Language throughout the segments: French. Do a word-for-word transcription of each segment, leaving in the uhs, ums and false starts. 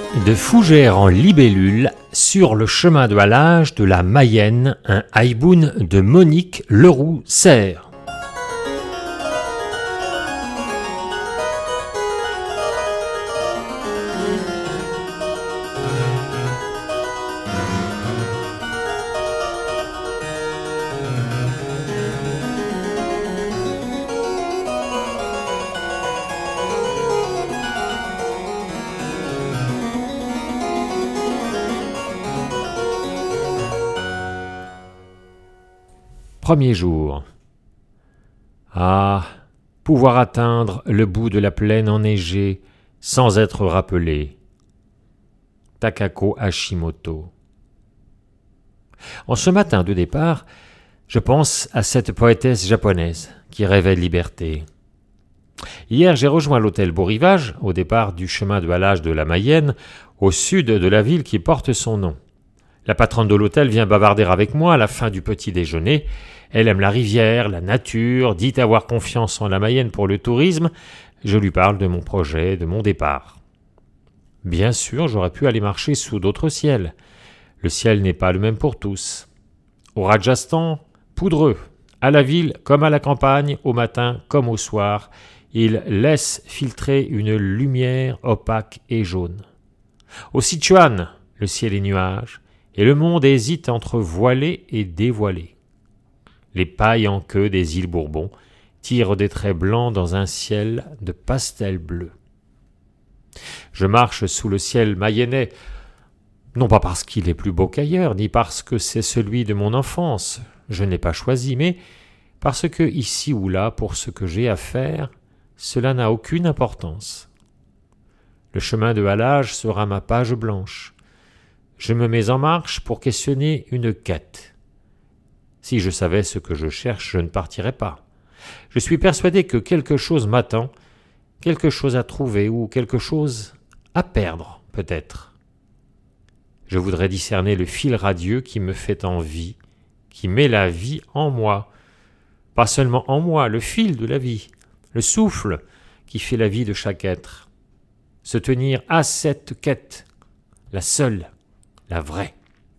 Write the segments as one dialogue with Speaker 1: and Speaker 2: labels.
Speaker 1: De fougères en libellule, sur le chemin de halage de la Mayenne, un haïboun de Monique Leroux-Serre. Premier jour. Ah, pouvoir atteindre le bout de la plaine enneigée sans être rappelé. Takako Hashimoto. En ce matin de départ, je pense à cette poétesse japonaise qui rêvait de liberté. Hier, j'ai rejoint l'hôtel Beau Rivage, au départ du chemin de halage de la Mayenne, au sud de la ville qui porte son nom. La patronne de l'hôtel vient bavarder avec moi à la fin du petit déjeuner. Elle aime la rivière, la nature, dit avoir confiance en la Mayenne pour le tourisme. Je lui parle de mon projet, de mon départ. Bien sûr, j'aurais pu aller marcher sous d'autres ciels. Le ciel n'est pas le même pour tous. Au Rajasthan, poudreux. À la ville comme à la campagne, au matin comme au soir, il laisse filtrer une lumière opaque et jaune. Au Sichuan, le ciel est nuage, et le monde hésite entre voilé et dévoilé. Les pailles en queue des îles Bourbon tirent des traits blancs dans un ciel de pastel bleu. Je marche sous le ciel mayennais, non pas parce qu'il est plus beau qu'ailleurs, ni parce que c'est celui de mon enfance, je ne l'ai pas choisi, mais parce que ici ou là, pour ce que j'ai à faire, cela n'a aucune importance. Le chemin de halage sera ma page blanche. Je me mets en marche pour questionner une quête. Si je savais ce que je cherche, je ne partirais pas. Je suis persuadé que quelque chose m'attend, quelque chose à trouver ou quelque chose à perdre, peut-être. Je voudrais discerner le fil radieux qui me fait envie, qui met la vie en moi. Pas seulement en moi, le fil de la vie, le souffle qui fait la vie de chaque être. Se tenir à cette quête, la seule, la vraie.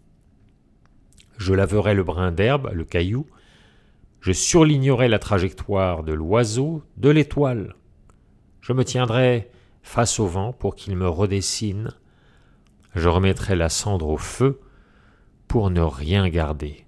Speaker 1: Je laverai le brin d'herbe, le caillou, je surlignerai la trajectoire de l'oiseau, de l'étoile. Je me tiendrai face au vent pour qu'il me redessine. Je remettrai la cendre au feu pour ne rien garder.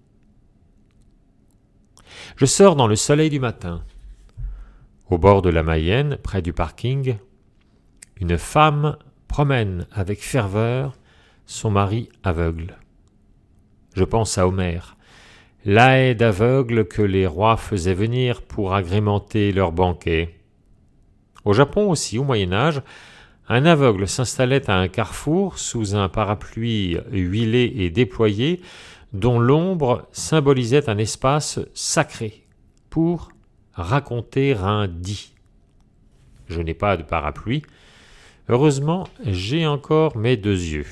Speaker 1: Je sors dans le soleil du matin. Au bord de la Mayenne, près du parking, une femme promène avec ferveur son mari aveugle. Je pense à Homère, la haie d'aveugles que les rois faisaient venir pour agrémenter leurs banquets. Au Japon aussi, au Moyen-Âge, un aveugle s'installait à un carrefour sous un parapluie huilé et déployé dont l'ombre symbolisait un espace sacré pour raconter un dit. Je n'ai pas de parapluie. Heureusement, j'ai encore mes deux yeux.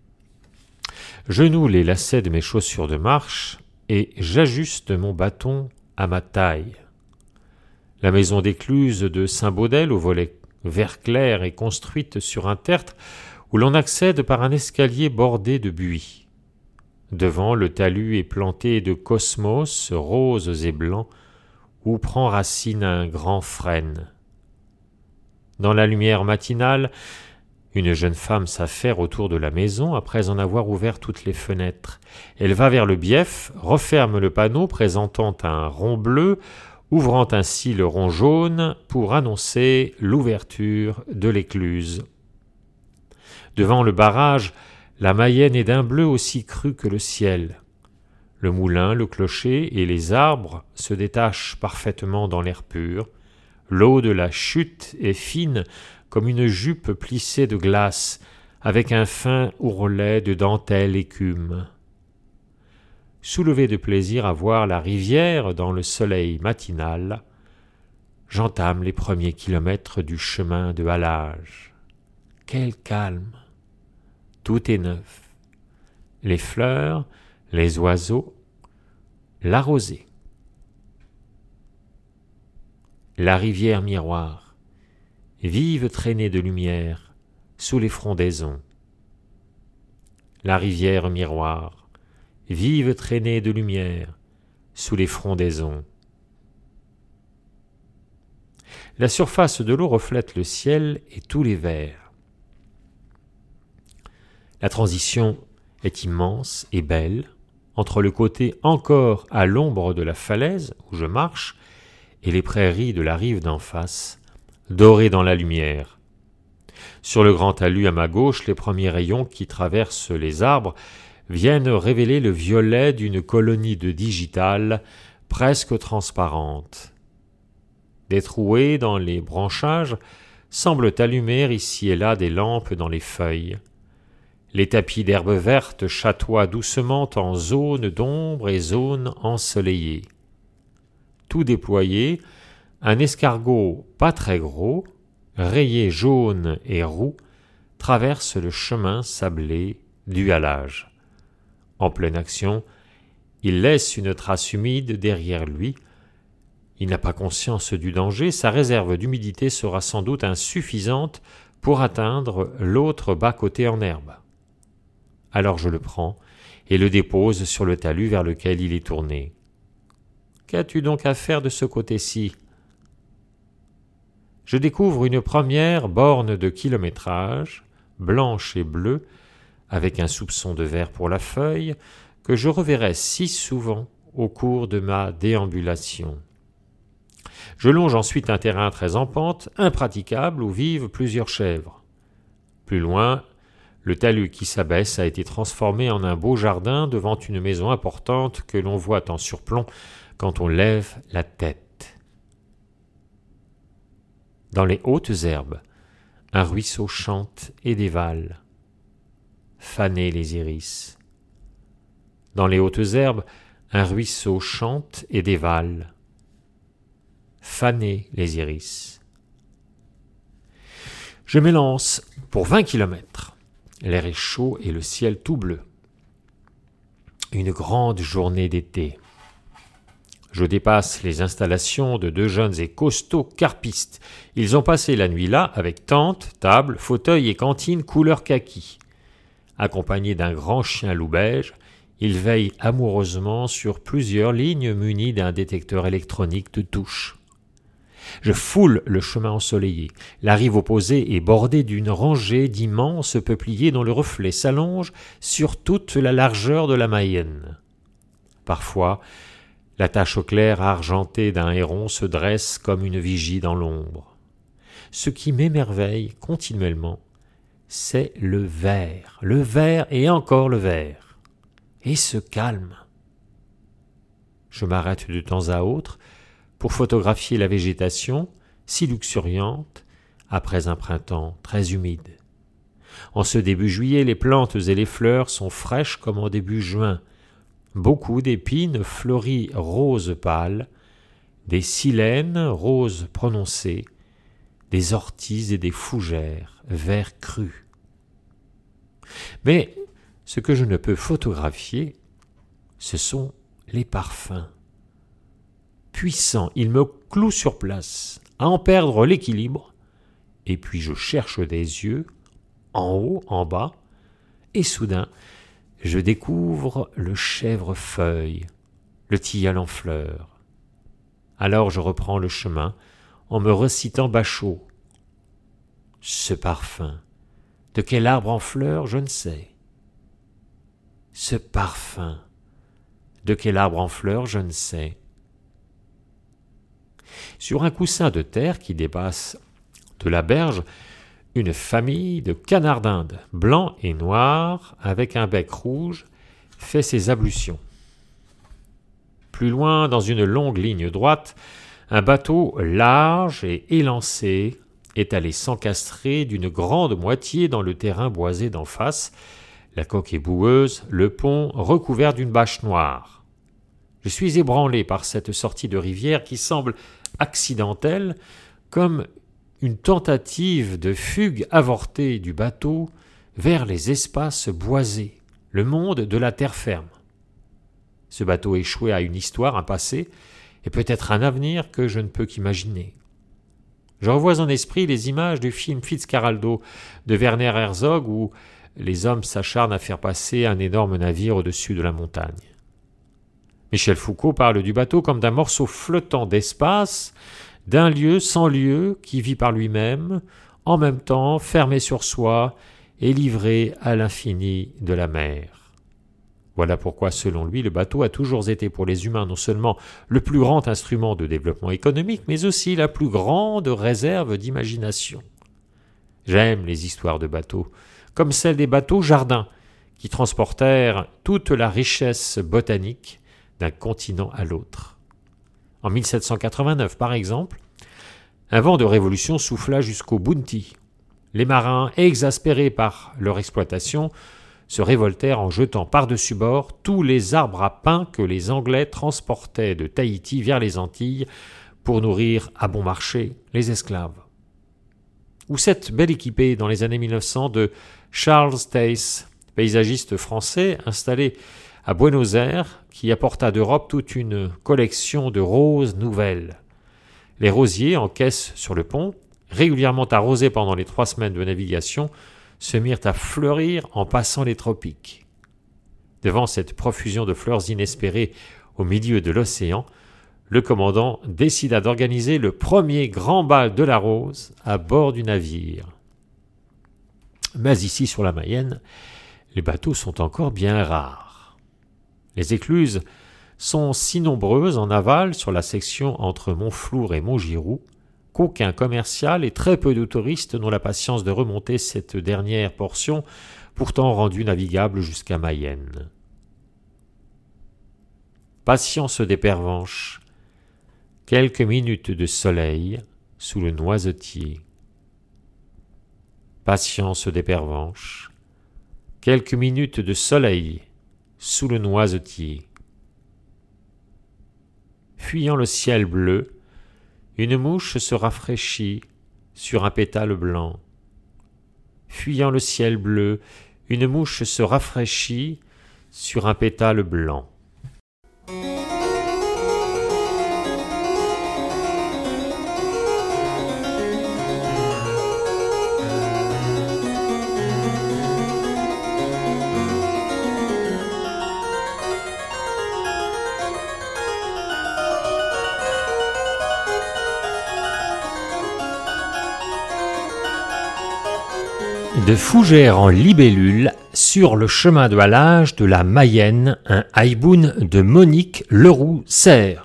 Speaker 1: Je noue les lacets de mes chaussures de marche et j'ajuste mon bâton à ma taille. La maison d'écluse de Saint-Baudel, au volet vert clair, est construite sur un tertre où l'on accède par un escalier bordé de buis. Devant, le talus est planté de cosmos roses et blancs où prend racine un grand frêne. Dans la lumière matinale, une jeune femme s'affaire autour de la maison après en avoir ouvert toutes les fenêtres. Elle va vers le bief, referme le panneau présentant un rond bleu, ouvrant ainsi le rond jaune pour annoncer l'ouverture de l'écluse. Devant le barrage, la Mayenne est d'un bleu aussi cru que le ciel. Le moulin, le clocher et les arbres se détachent parfaitement dans l'air pur. L'eau de la chute est fine comme une jupe plissée de glace, avec un fin ourlet de dentelle écume. Soulevé de plaisir à voir la rivière dans le soleil matinal, j'entame les premiers kilomètres du chemin de halage. Quel calme! Tout est neuf. Les fleurs, les oiseaux, la rosée. La rivière miroir, vive traînée de lumière sous les frondaisons, la rivière miroir, vive traînée de lumière sous les frondaisons. La surface de l'eau reflète le ciel et tous les vers. La transition est immense et belle entre le côté encore à l'ombre de la falaise où je marche et les prairies de la rive d'en face, dorées dans la lumière. Sur le grand talus à ma gauche, les premiers rayons qui traversent les arbres viennent révéler le violet d'une colonie de digitales presque transparentes. Des trouées dans les branchages semblent allumer ici et là des lampes dans les feuilles. Les tapis d'herbe verte chatoient doucement en zones d'ombre et zones ensoleillées. Tout déployé, un escargot pas très gros, rayé jaune et roux, traverse le chemin sablé du halage. En pleine action, il laisse une trace humide derrière lui. Il n'a pas conscience du danger, sa réserve d'humidité sera sans doute insuffisante pour atteindre l'autre bas-côté en herbe. Alors je le prends et le dépose sur le talus vers lequel il est tourné. « Qu'as-tu donc à faire de ce côté-ci » Je découvre une première borne de kilométrage, blanche et bleue, avec un soupçon de vert pour la feuille, que je reverrai si souvent au cours de ma déambulation. Je longe ensuite un terrain très en pente, impraticable, où vivent plusieurs chèvres. Plus loin, le talus qui s'abaisse a été transformé en un beau jardin devant une maison importante que l'on voit en surplomb quand on lève la tête. Dans les hautes herbes, un ruisseau chante et dévale. Fanez les iris. Dans les hautes herbes, un ruisseau chante et dévale. Fanez les iris. Je m'élance pour vingt kilomètres. L'air est chaud et le ciel tout bleu. Une grande journée d'été. Je dépasse les installations de deux jeunes et costauds carpistes. Ils ont passé la nuit là avec tente, table, fauteuil et cantine couleur kaki. Accompagnés d'un grand chien loup beige, ils veillent amoureusement sur plusieurs lignes munies d'un détecteur électronique de touche. Je foule le chemin ensoleillé. La rive opposée est bordée d'une rangée d'immenses peupliers dont le reflet s'allonge sur toute la largeur de la Mayenne. Parfois, la tache au clair argentée d'un héron se dresse comme une vigie dans l'ombre. Ce qui m'émerveille continuellement, c'est le vert, le vert et encore le vert. Et ce calme. Je m'arrête de temps à autre pour photographier la végétation, si luxuriante, après un printemps très humide. En ce début juillet, les plantes et les fleurs sont fraîches comme en début juin. Beaucoup d'épines fleuries rose pâle, des silènes rose prononcées, des orties et des fougères vert cru. Mais ce que je ne peux photographier, ce sont les parfums. Puissant, il me cloue sur place, à en perdre l'équilibre, et puis je cherche des yeux, en haut, en bas, et soudain, je découvre le chèvrefeuille, le tilleul en fleurs. Alors je reprends le chemin, en me recitant Bachot. Ce parfum, de quel arbre en fleurs, je ne sais. Ce parfum, de quel arbre en fleurs, je ne sais. Sur un coussin de terre qui dépasse de la berge, une famille de canards d'Inde, blancs et noirs, avec un bec rouge, fait ses ablutions. Plus loin, dans une longue ligne droite, un bateau large et élancé est allé s'encastrer d'une grande moitié dans le terrain boisé d'en face. La coque est boueuse, le pont recouvert d'une bâche noire. Je suis ébranlé par cette sortie de rivière qui semble accidentelle, comme une tentative de fugue avortée du bateau vers les espaces boisés, le monde de la terre ferme. Ce bateau échoué a une histoire, un passé, et peut-être un avenir que je ne peux qu'imaginer. Je revois en esprit les images du film Fitzcarraldo de Werner Herzog où les hommes s'acharnent à faire passer un énorme navire au-dessus de la montagne. Michel Foucault parle du bateau comme d'un morceau flottant d'espace, d'un lieu sans lieu qui vit par lui-même, en même temps fermé sur soi et livré à l'infini de la mer. Voilà pourquoi, selon lui, le bateau a toujours été pour les humains non seulement le plus grand instrument de développement économique, mais aussi la plus grande réserve d'imagination. J'aime les histoires de bateaux, comme celle des bateaux jardins, qui transportèrent toute la richesse botanique d'un continent à l'autre. En mille sept cent quatre-vingt-neuf, par exemple, un vent de révolution souffla jusqu'au Bounty. Les marins, exaspérés par leur exploitation, se révoltèrent en jetant par-dessus bord tous les arbres à pain que les Anglais transportaient de Tahiti vers les Antilles pour nourrir à bon marché les esclaves. Ou cette belle équipée dans les années mille neuf cents de Charles Tace, paysagiste français installé à Buenos Aires, qui apporta d'Europe toute une collection de roses nouvelles. Les rosiers en caisse sur le pont, régulièrement arrosés pendant les trois semaines de navigation, se mirent à fleurir en passant les tropiques. Devant cette profusion de fleurs inespérées au milieu de l'océan, le commandant décida d'organiser le premier grand bal de la rose à bord du navire. Mais ici, sur la Mayenne, les bateaux sont encore bien rares. Les écluses sont si nombreuses en aval sur la section entre Montflour et Montgiroux qu'aucun commercial et très peu de touristes n'ont la patience de remonter cette dernière portion, pourtant rendue navigable jusqu'à Mayenne. Patience des Pervenches, quelques minutes de soleil sous le noisetier. Patience des Pervenches, quelques minutes de soleil sous le noisetier. Fuyant le ciel bleu, une mouche se rafraîchit sur un pétale blanc. Fuyant le ciel bleu, une mouche se rafraîchit sur un pétale blanc. De fougères en libellule, sur le chemin de halage de la Mayenne, un haïboun de Monique Leroux-Serre.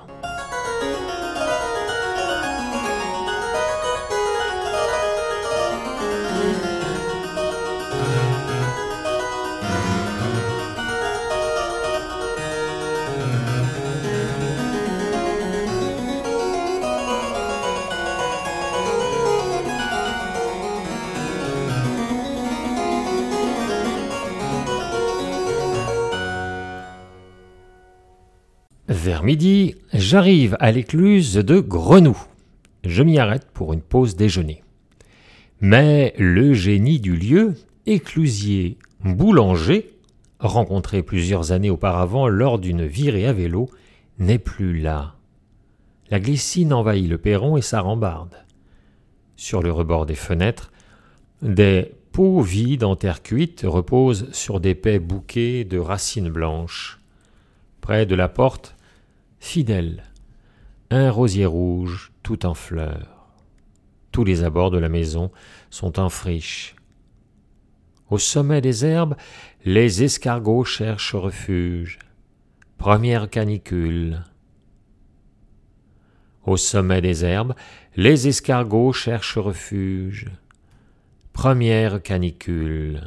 Speaker 1: Vers midi, j'arrive à l'écluse de Grenoux. Je m'y arrête pour une pause déjeuner. Mais le génie du lieu, éclusier boulanger, rencontré plusieurs années auparavant lors d'une virée à vélo, n'est plus là. La glycine envahit le perron et sa rambarde. Sur le rebord des fenêtres, des pots vides en terre cuite reposent sur des pais bouquets de racines blanches. Près de la porte, fidèle, un rosier rouge tout en fleurs. Tous les abords de la maison sont en friche. Au sommet des herbes, les escargots cherchent refuge. Première canicule. Au sommet des herbes, les escargots cherchent refuge. Première canicule.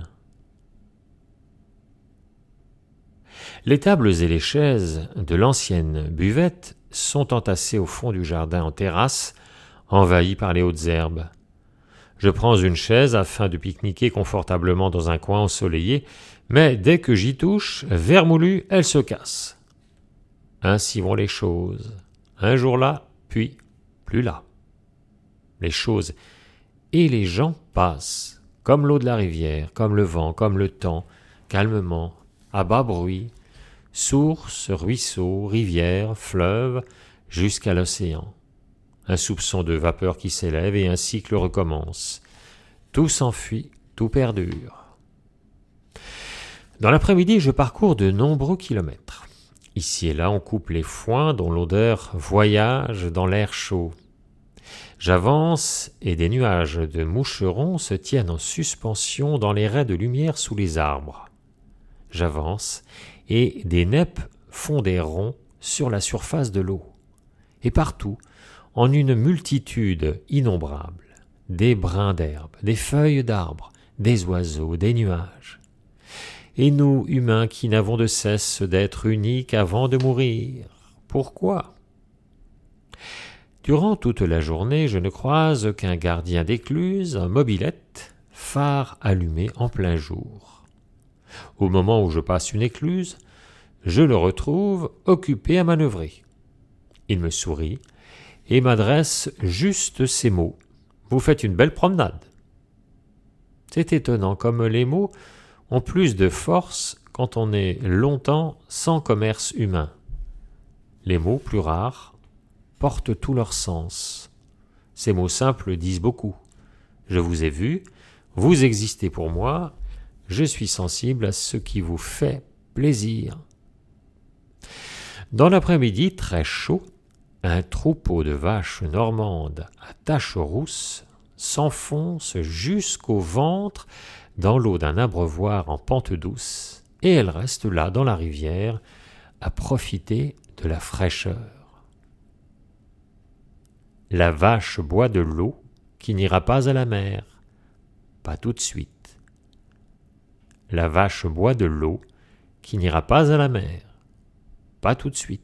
Speaker 1: Les tables et les chaises de l'ancienne buvette sont entassées au fond du jardin en terrasse, envahies par les hautes herbes. Je prends une chaise afin de pique-niquer confortablement dans un coin ensoleillé, mais dès que j'y touche, vermoulue, elle se casse. Ainsi vont les choses. Un jour là, puis plus là. Les choses et les gens passent, comme l'eau de la rivière, comme le vent, comme le temps, calmement, à bas bruit, source, ruisseau, rivière, fleuve, jusqu'à l'océan. Un soupçon de vapeur qui s'élève et un cycle recommence. Tout s'enfuit, tout perdure. Dans l'après-midi, je parcours de nombreux kilomètres. Ici et là, on coupe les foins dont l'odeur voyage dans l'air chaud. J'avance et des nuages de moucherons se tiennent en suspension dans les raies de lumière sous les arbres. J'avance et des neppes font des ronds sur la surface de l'eau. Et partout, en une multitude innombrable, des brins d'herbe, des feuilles d'arbres, des oiseaux, des nuages. Et nous, humains, qui n'avons de cesse d'être uniques avant de mourir, pourquoi ? Durant toute la journée, je ne croise qu'un gardien d'écluse, un mobilette, phare allumé en plein jour. Au moment où je passe une écluse, je le retrouve occupé à manœuvrer. Il me sourit et m'adresse juste ces mots. « Vous faites une belle promenade. » C'est étonnant comme les mots ont plus de force quand on est longtemps sans commerce humain. Les mots plus rares portent tout leur sens. Ces mots simples disent beaucoup. Je vous ai vu, vous existez pour moi, je suis sensible à ce qui vous fait plaisir. Dans l'après-midi très chaud, un troupeau de vaches normandes à taches rousses s'enfonce jusqu'au ventre dans l'eau d'un abreuvoir en pente douce, et elles restent là dans la rivière à profiter de la fraîcheur. La vache boit de l'eau qui n'ira pas à la mer, pas tout de suite. La vache boit de l'eau qui n'ira pas à la mer, pas tout de suite.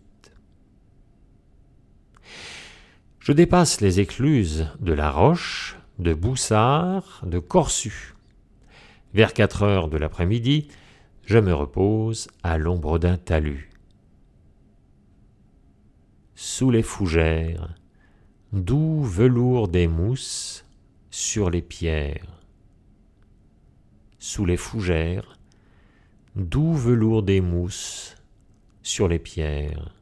Speaker 1: Je dépasse les écluses de La Roche, de Boussard, de Corsu. Vers quatre heures de l'après-midi, je me repose à l'ombre d'un talus. Sous les fougères, doux velours des mousses sur les pierres. Sous les fougères, doux velours des mousses sur les pierres.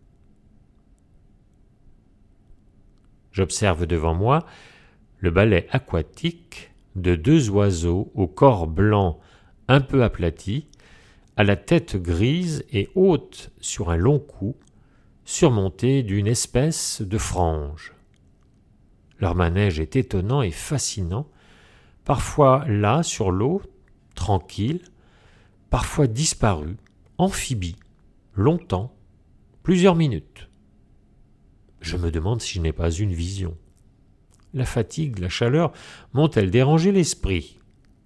Speaker 1: J'observe devant moi le balai aquatique de deux oiseaux au corps blanc un peu aplati, à la tête grise et haute sur un long cou, surmonté d'une espèce de frange. Leur manège est étonnant et fascinant, parfois là sur l'eau, tranquille, parfois disparu, amphibie, longtemps, plusieurs minutes. Je me demande si je n'ai pas une vision. La fatigue, la chaleur m'ont-elles dérangé l'esprit ?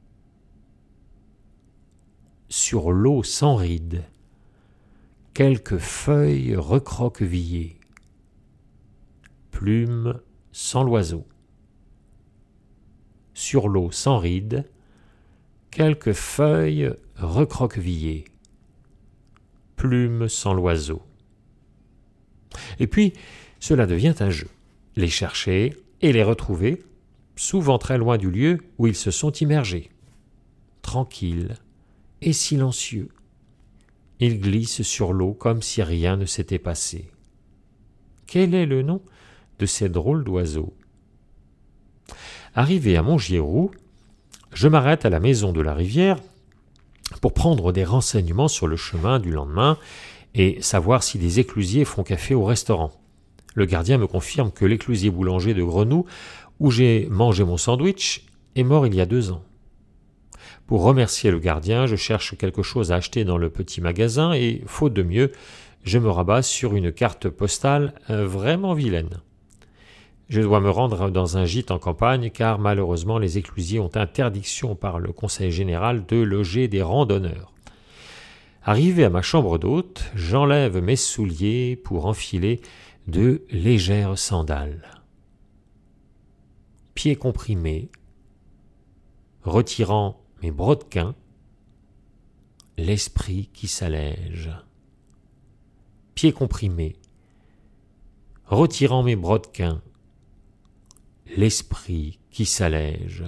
Speaker 1: Sur l'eau sans rides, quelques feuilles recroquevillées, plumes sans l'oiseau. Sur l'eau sans rides, quelques feuilles recroquevillées, plumes sans l'oiseau. Et puis, cela devient un jeu. Les chercher et les retrouver, souvent très loin du lieu où ils se sont immergés. Tranquilles et silencieux, ils glissent sur l'eau comme si rien ne s'était passé. Quel est le nom de ces drôles d'oiseaux ? Arrivé à Montgiroux, je m'arrête à la maison de la rivière pour prendre des renseignements sur le chemin du lendemain et savoir si des éclusiers font café au restaurant. Le gardien me confirme que l'éclusier boulanger de Grenoux, où j'ai mangé mon sandwich, est mort il y a deux ans. Pour remercier le gardien, je cherche quelque chose à acheter dans le petit magasin et, faute de mieux, je me rabats sur une carte postale vraiment vilaine. Je dois me rendre dans un gîte en campagne car malheureusement les éclusiers ont interdiction par le conseil général de loger des randonneurs. Arrivé à ma chambre d'hôte, j'enlève mes souliers pour enfiler de légères sandales. Pieds comprimés, retirant mes brodequins, l'esprit qui s'allège. Pieds comprimés, retirant mes brodequins, l'esprit qui s'allège.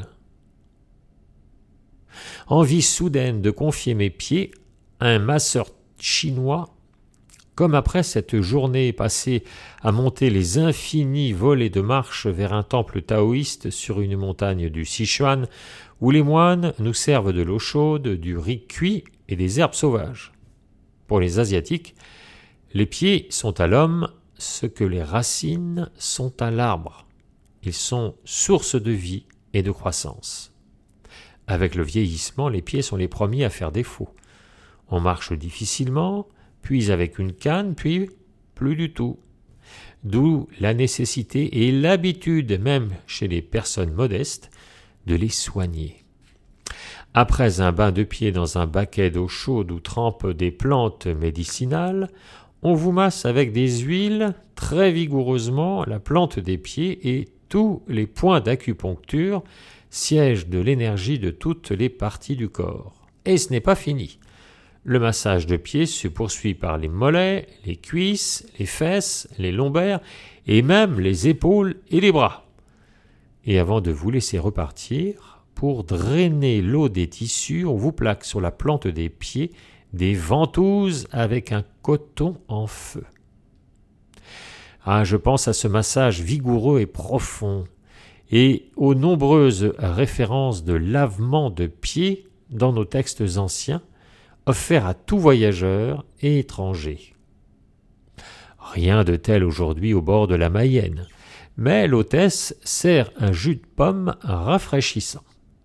Speaker 1: Envie soudaine de confier mes pieds à un masseur chinois, comme après cette journée passée à monter les infinis volets de marche vers un temple taoïste sur une montagne du Sichuan, où les moines nous servent de l'eau chaude, du riz cuit et des herbes sauvages. Pour les Asiatiques, les pieds sont à l'homme ce que les racines sont à l'arbre. Ils sont source de vie et de croissance. Avec le vieillissement, les pieds sont les premiers à faire défaut. On marche difficilement, puis avec une canne, puis plus du tout. D'où la nécessité et l'habitude, même chez les personnes modestes, de les soigner. Après un bain de pied dans un baquet d'eau chaude où trempent des plantes médicinales, on vous masse avec des huiles très vigoureusement la plante des pieds et tous les points d'acupuncture, siège de l'énergie de toutes les parties du corps. Et ce n'est pas fini. Le massage de pieds se poursuit par les mollets, les cuisses, les fesses, les lombaires et même les épaules et les bras. Et avant de vous laisser repartir, pour drainer l'eau des tissus, on vous plaque sur la plante des pieds des ventouses avec un coton en feu. Ah, je pense à ce massage vigoureux et profond et aux nombreuses références de lavement de pieds dans nos textes anciens, offert à tout voyageur et étranger. Rien de tel aujourd'hui au bord de la Mayenne, mais l'hôtesse sert un jus de pomme rafraîchissant.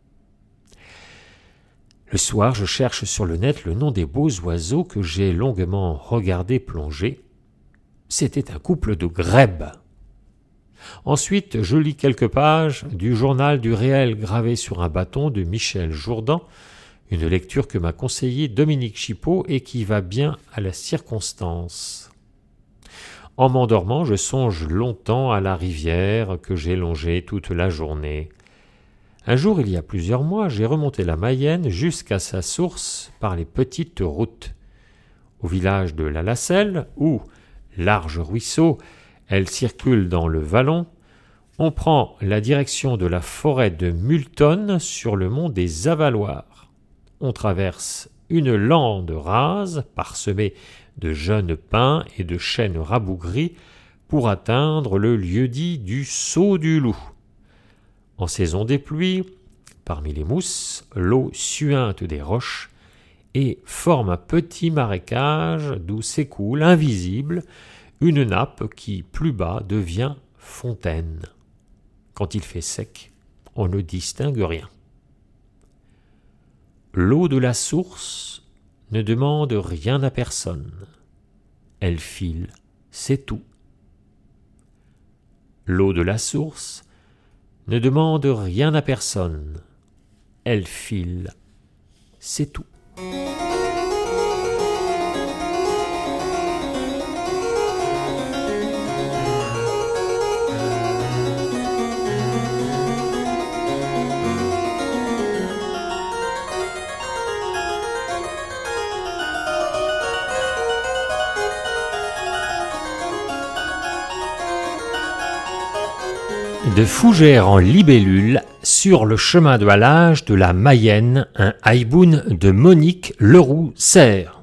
Speaker 1: Le soir, je cherche sur le net le nom des beaux oiseaux que j'ai longuement regardés plonger. C'était un couple de grèbes. Ensuite, je lis quelques pages du journal du réel gravé sur un bâton de Michel Jourdan, une lecture que m'a conseillé Dominique Chipot et qui va bien à la circonstance. En m'endormant, je songe longtemps à la rivière que j'ai longée toute la journée. Un jour, il y a plusieurs mois, j'ai remonté la Mayenne jusqu'à sa source par les petites routes. Au village de la Lacelle, où, large ruisseau, elle circule dans le vallon, on prend la direction de la forêt de Multonne sur le mont des Avaloirs. On traverse une lande rase parsemée de jeunes pins et de chênes rabougris pour atteindre le lieu-dit du Saut du Loup. En saison des pluies, parmi les mousses, l'eau suinte des roches et forme un petit marécage d'où s'écoule, invisible, une nappe qui, plus bas, devient fontaine. Quand il fait sec, on ne distingue rien. L'eau de la source ne demande rien à personne. Elle file, c'est tout. L'eau de la source ne demande rien à personne. Elle file, c'est tout. De fougères en libellule, sur le chemin de halage de la Mayenne, un haïboun de Monique Leroux-Serre.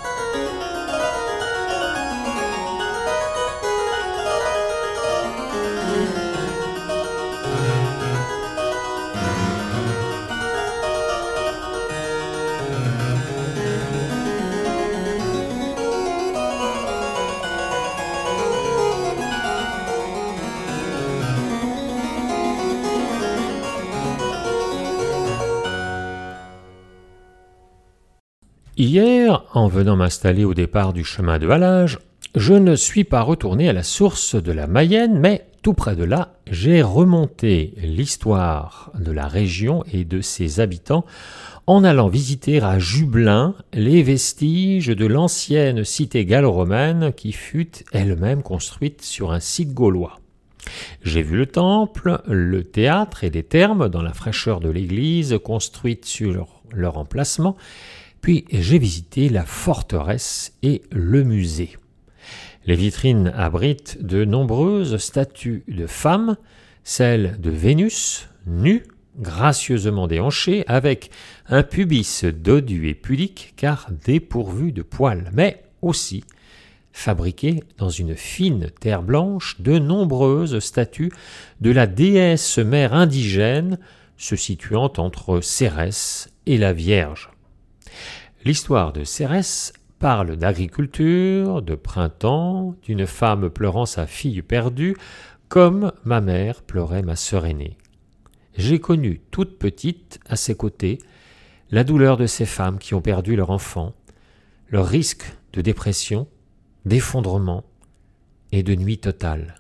Speaker 1: Hier, en venant m'installer au départ du chemin de halage, je ne suis pas retourné à la source de la Mayenne, mais tout près de là, j'ai remonté l'histoire de la région et de ses habitants en allant visiter à Jublain les vestiges de l'ancienne cité gallo-romaine qui fut elle-même construite sur un site gaulois. J'ai vu le temple, le théâtre et les thermes dans la fraîcheur de l'église construite sur leur emplacement. Puis j'ai visité la forteresse et le musée. Les vitrines abritent de nombreuses statues de femmes, celle de Vénus, nue, gracieusement déhanchée, avec un pubis dodu et pudique car dépourvu de poils, mais aussi fabriquées dans une fine terre blanche de nombreuses statues de la déesse mère indigène, se situant entre Cérès et la Vierge. L'histoire de Cérès parle d'agriculture, de printemps, d'une femme pleurant sa fille perdue, comme ma mère pleurait ma sœur aînée. J'ai connu toute petite, à ses côtés, la douleur de ces femmes qui ont perdu leur enfant, leur risque de dépression, d'effondrement et de nuit totale.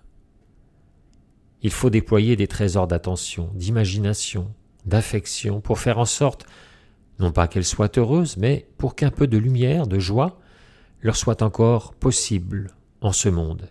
Speaker 1: Il faut déployer des trésors d'attention, d'imagination, d'affection pour faire en sorte, non pas qu'elles soient heureuses, mais pour qu'un peu de lumière, de joie, leur soit encore possible en ce monde.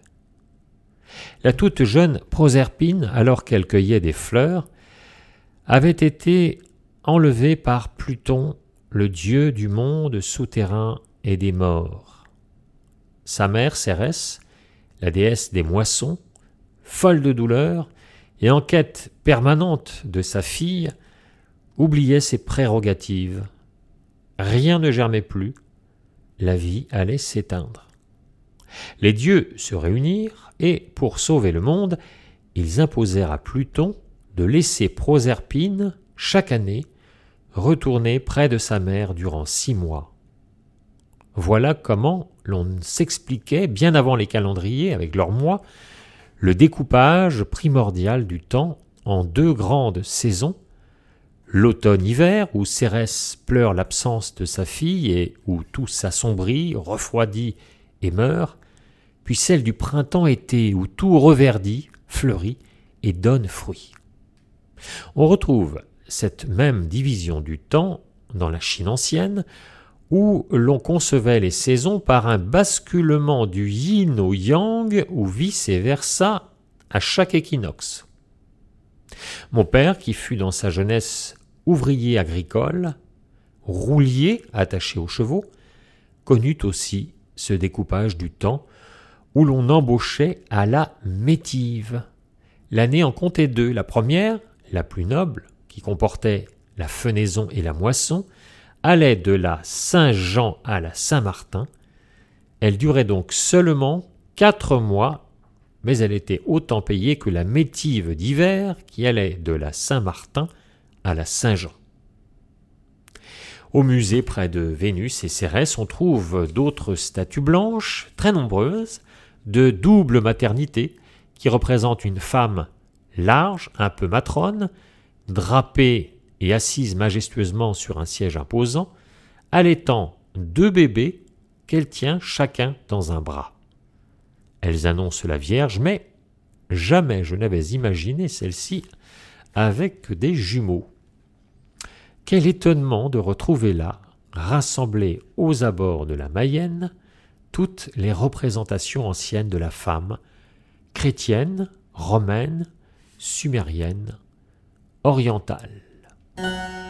Speaker 1: La toute jeune Proserpine, alors qu'elle cueillait des fleurs, avait été enlevée par Pluton, le dieu du monde souterrain et des morts. Sa mère, Cérès, la déesse des moissons, folle de douleur et en quête permanente de sa fille, oubliait ses prérogatives. Rien ne germait plus, la vie allait s'éteindre. Les dieux se réunirent et, pour sauver le monde, ils imposèrent à Pluton de laisser Proserpine, chaque année, retourner près de sa mère durant six mois. Voilà comment l'on s'expliquait, bien avant les calendriers avec leurs mois, le découpage primordial du temps en deux grandes saisons, l'automne-hiver où Cérès pleure l'absence de sa fille et où tout s'assombrit, refroidit et meurt, puis celle du printemps-été où tout reverdit, fleurit et donne fruit. On retrouve cette même division du temps dans la Chine ancienne, où l'on concevait les saisons par un basculement du yin au yang ou vice-versa à chaque équinoxe. Mon père, qui fut dans sa jeunesse ouvrier agricole, roulier attaché aux chevaux, connut aussi ce découpage du temps où l'on embauchait à la métive. L'année en comptait deux, la première, la plus noble, qui comportait la fenaison et la moisson, allait de la Saint-Jean à la Saint-Martin. Elle durait donc seulement quatre mois, mais elle était autant payée que la métive d'hiver qui allait de la Saint-Martin à la Saint-Jean. Au musée près de Vénus et Cérès, on trouve d'autres statues blanches, très nombreuses, de double maternité, qui représentent une femme large, un peu matrone, drapée et assise majestueusement sur un siège imposant, allaitant deux bébés qu'elle tient chacun dans un bras. Elles annoncent la Vierge, mais jamais je n'avais imaginé celle-ci avec des jumeaux. Quel étonnement de retrouver là, rassemblées aux abords de la Mayenne, toutes les représentations anciennes de la femme, chrétienne, romaine, sumérienne, orientale.